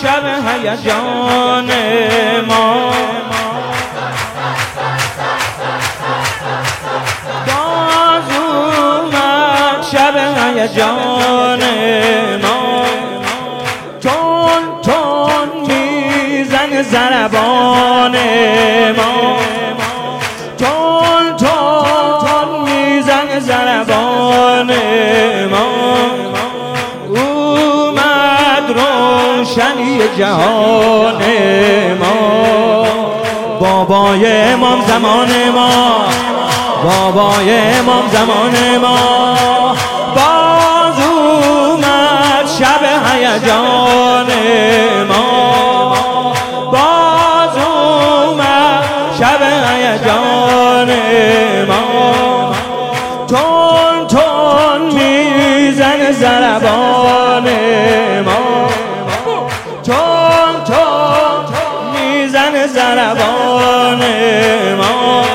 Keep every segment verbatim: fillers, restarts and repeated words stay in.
شب هیجان ما، باز اومد شب هیجان ما، تون تون میزنه ضربان ما، تون تون میزنه ضربان ما، اومد روشنی جهان ما، بابای امام زمان ما، بابای امام زمان ما، باز اومد شب هیجان ما، باز اومد شب هیجان ما، تون تون میزنه ضربان ما، تون تون میزنه ضربان ما،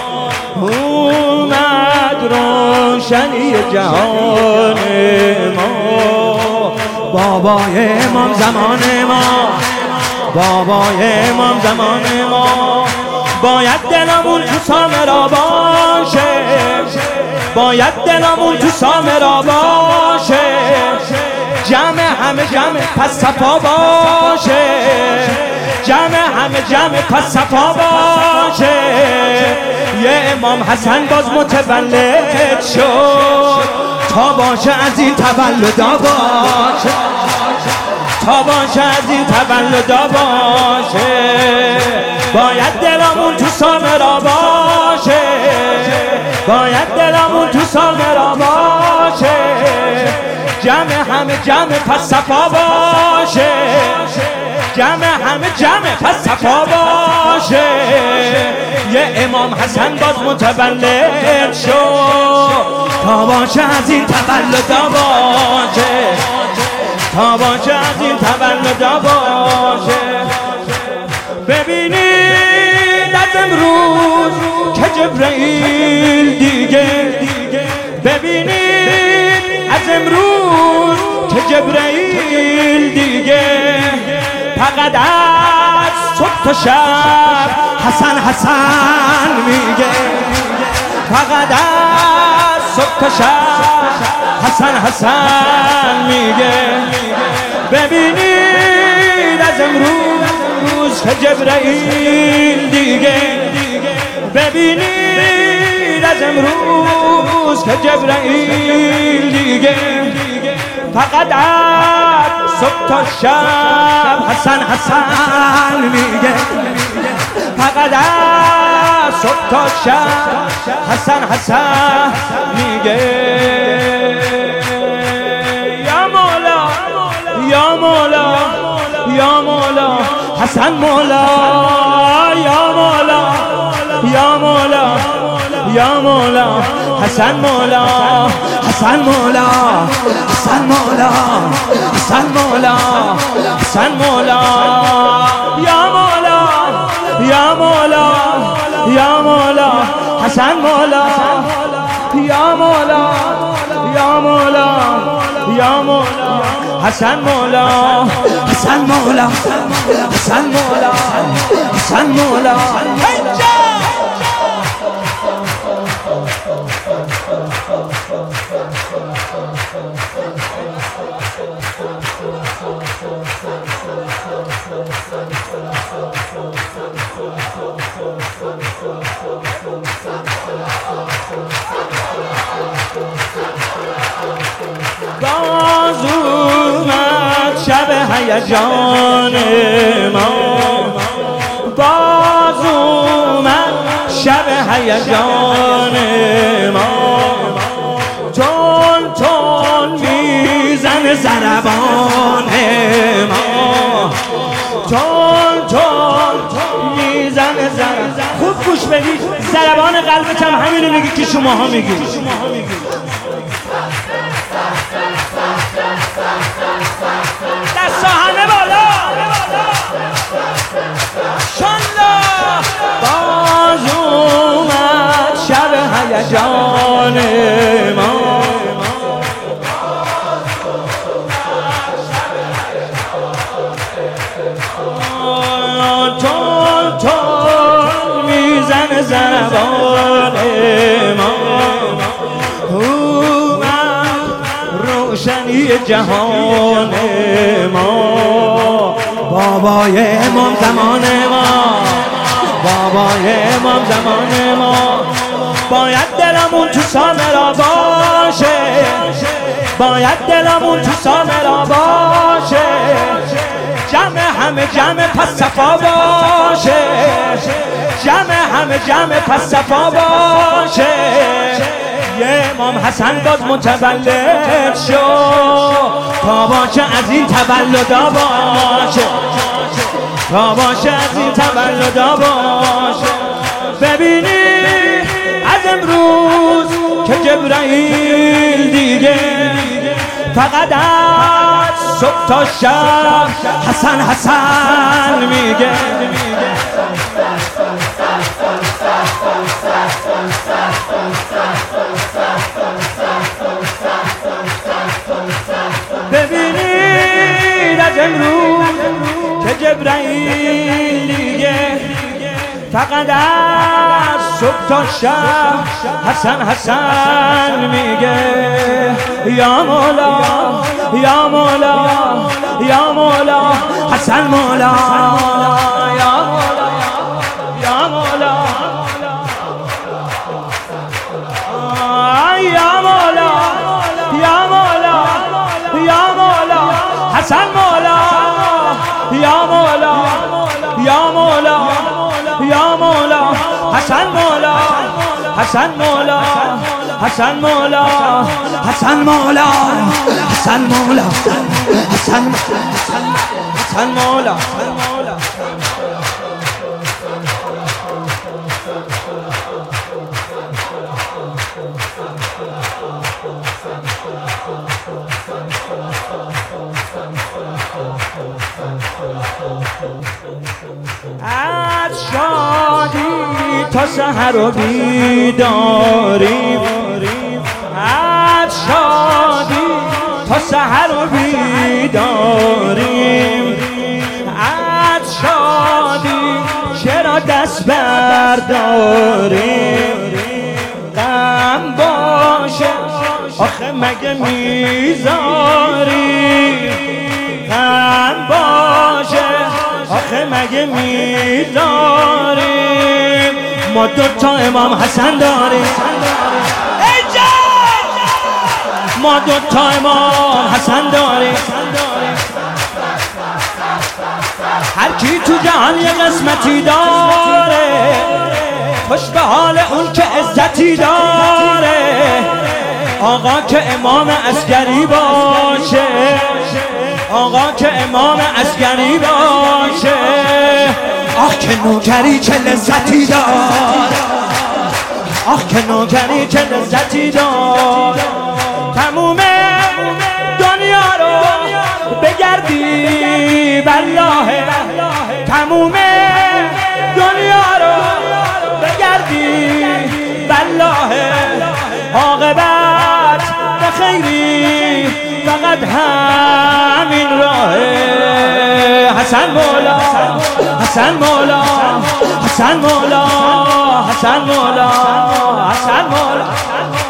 اومد روشنی جهان ما، بابای امام زمان ما، بابای امام زمان ما، باید دلمون تو سامرا باشه، باید دلمون تو سامرا باشه، جمع همه جمع پس صفا باشه، جمع همه جمع پس صفا باشه، یه امام حسن باز متولد شد، تا باشه از این تولدا باشه، تا باشه از این تولدا باشه، باید دلمون تو سامرا باشه، باید دلمون تو سامرا باشه، جمع همه جمع پس صفا باشه، جمع همه جمع پس صفا باشه، یه امام حسن باز متولد شد، تا باشه از این تولدا باشه، تا باشه از این تولدا باشه. ببینید از امروز که جبرئیل دیگه، ببینید از امروز که جبرئیل دیگه، فقط از صبح تا شب حسن حسن میگه، فقط از صبح تا شب حسن حسن میگه. ببینید از امروز که جبرئیل دیگه، ببینید از امروز که جبرئیل دیگه، فقط از صبح تا شب حسن حسن میگه، فقط از صبح تا شب حسن حسن میگه. یا مولا یا مولا یا مولا حسن مولا، یا مولا یا مولا یا مولا حسن مولا، حسن مولا حسن مولا حسن مولا حسن مولا، یا مولا یا مولا یا مولا حسن مولا، یا مولا یا مولا یا مولا حسن مولا، حسن مولا حسن مولا حسن مولا. باز اومد شب هیجان ما، باز اومد شب هیجان ما، تون تون میزنه ضربان ما، تون تون میزنه ضربان. خوب گوش بدید، ضربان قلبت هم همینو میگی که شماها میگید. دستا همه بالا شالله. باز اومد شب هیجان ما، زبان ما، اومد روشنی جهان ما. بابای امام زمان ما، بابای امام زمان ما، باید دلمون تو سامرا باشه، باید دلمون تو سامرا باشه، جمع همه جمع پس صفا باشه، جمع همه جمع پس صفا باشه. یه امام حسن باز متولد شد، تا باشه از این تولدا باشه، تا باشه از این تولدا باشه. ببینی از امروز که جبرائیل دیگه فقط از صبح تا شب حسن حسن میگه. ببینید از امروز که جبرائیل دیگه فقط از صبح تا شب حسن حسن میگه. یا مولا یا مولا یا مولا حسن مولا، یا مولا یا مولا یا مولا یا مولا یا مولا حسن مولا، یا مولا یا مولا یا مولا حسن مولا، حسن مولا حسن مولا حسن مولا حسن مولا حسن حسن مولا. از شادی تا سحر و بیداریم، از شادی تا سحر و بیداریم، از شادی چرا دست برداریم. غم باشه آخه مگه میذاریم، غم باشه آخه مگه میذاریم. ما دوتا امام حسن داریم، ما دوتا امام حسن داریم. هر کی تو جهان یه قسمتی داره، خوش به حال اون که عزتی داره. آقا که امام عسکری باشه، آقا که امام عسکری باشه. آخ که نوکری چه لذتی دار، آخ که نوکری چه لذتی دار. تموم دنیا رو بگردی والله، تموم دنیا رو بگردی والله. عاقبت به خیری فقط همین راهه. حسن مولا حسن مولا حسن مولا حسن مولا حسن مولا